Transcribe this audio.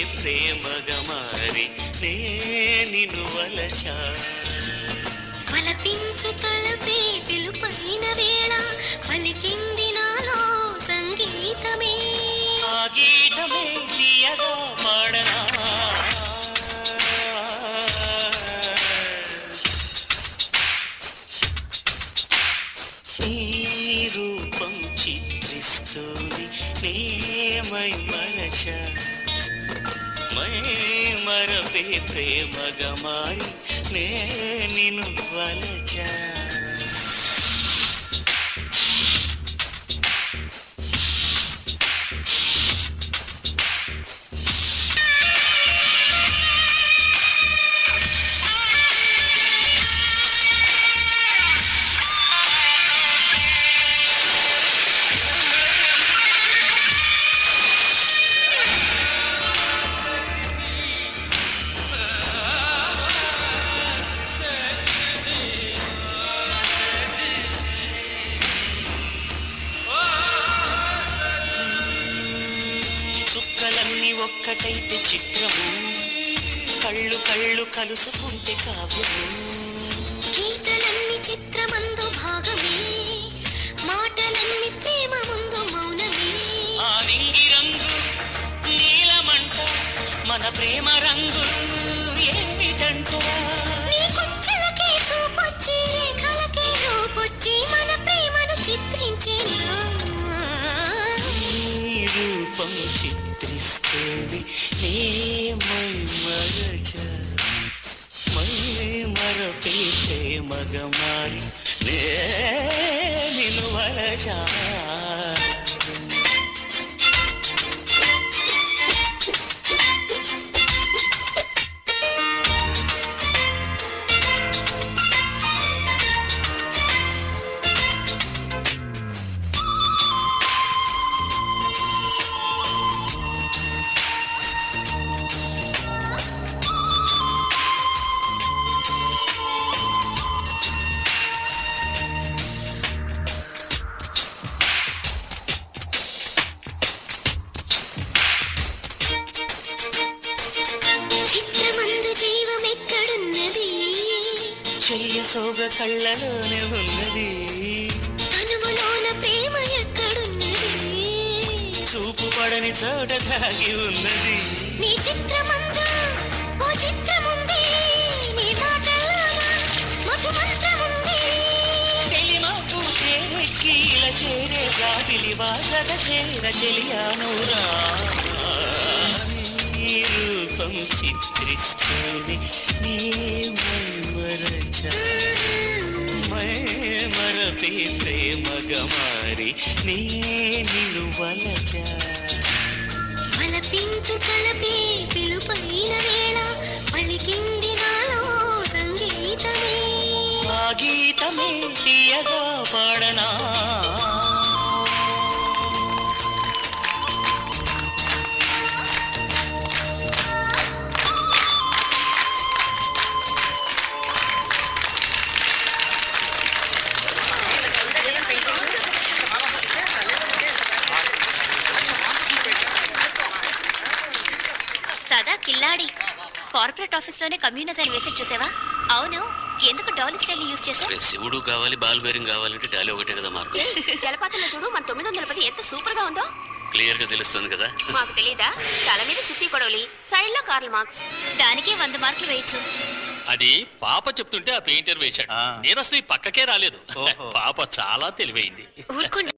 ప్రేమగా మారి నే నిన్ను వలచా వలపించు తలపే పిలుపైన వేళ పలికింది నాలో సంగీతమే ఆ గీతమే తీయగా పాడనా నీ రూపం చిత్రిస్తుంది నేమై మరచా మై మరపే ప్రేమగా మారి నే నిన్ను వలచా చుక్కలన్నీ ఒక్కటైతే చిత్రము కళ్ళు కళ్ళు కలుసుకుంటే కావ్యము గీతలన్నీ చిత్రమందు భాగమే మాటలన్నీ ప్రేమ ముందు మౌనమే ఆ నింగి రంగు నీలమంట మన ప్రేమ రంగు ఏమిటంట నీ కొంచెలకే చూపొచ్చి రేఖలకే రూపొచ్చి మన ప్రేమను చిత్రించేనా నీ రూపం చిత్రిస్తుంది నేమై మరచా మై మరపే ప్రేమగా మారి నే నిన్ను వలచా చిత్రమందు జీవం ఎక్కడున్నది చెయ్య సోగ కళ్ళలోనే ఉన్నది తనువులోన ప్రేమ ఎక్కడున్నది చూపు పడని చోట దాగి ఉన్నది నీ చిత్రమందు ఓ చిత్రముంది నీ మాటల్లోన మధుమంత్రముంది తెలిమాకు తేనెక్కి ఇలా చేరే గాబిలి వాసన చేర చెలియానురా నీ రూపం చిత్రిస్తుంది నీ మరచా మై మరపే ప్రేమగా మారి నే నిన్ను వలచా వలపించు తలపే పిలుపైన వేళ పలికింది నాలో సంగీతమే ఆ గీతమే తీయగా పాడనా సదా కిల్లాడి కార్పొరేట్ ఆఫీస్ లోనే కమ్యూనిజం వేసి చూసావా అవును ఎందుకు డాలీ స్టైల్ యూజ్ చేసావు శివుడు కావాలి బాల్ బేరింగ్ కావాలంటే డాలీ ఒకటే కదా మార్కు జలపాతంలో చూడు మన 910 ఎంత సూపర్ గా ఉందో క్లియర్ గా తెలుస్తుంది కదా మాకు తెలీదా తల మీద సుత్తి కొడవలి సైడ్ లో కార్ల్ మార్క్స్ దానికి 100 మార్కులు వేయచ్చు అది పాప చెప్తుంటే ఆ పెయింటర్ వేశాడు నేను అసలు ఈ పక్కకే రాలేదు పాప చాలా తెలివైంది ఊరుకోండి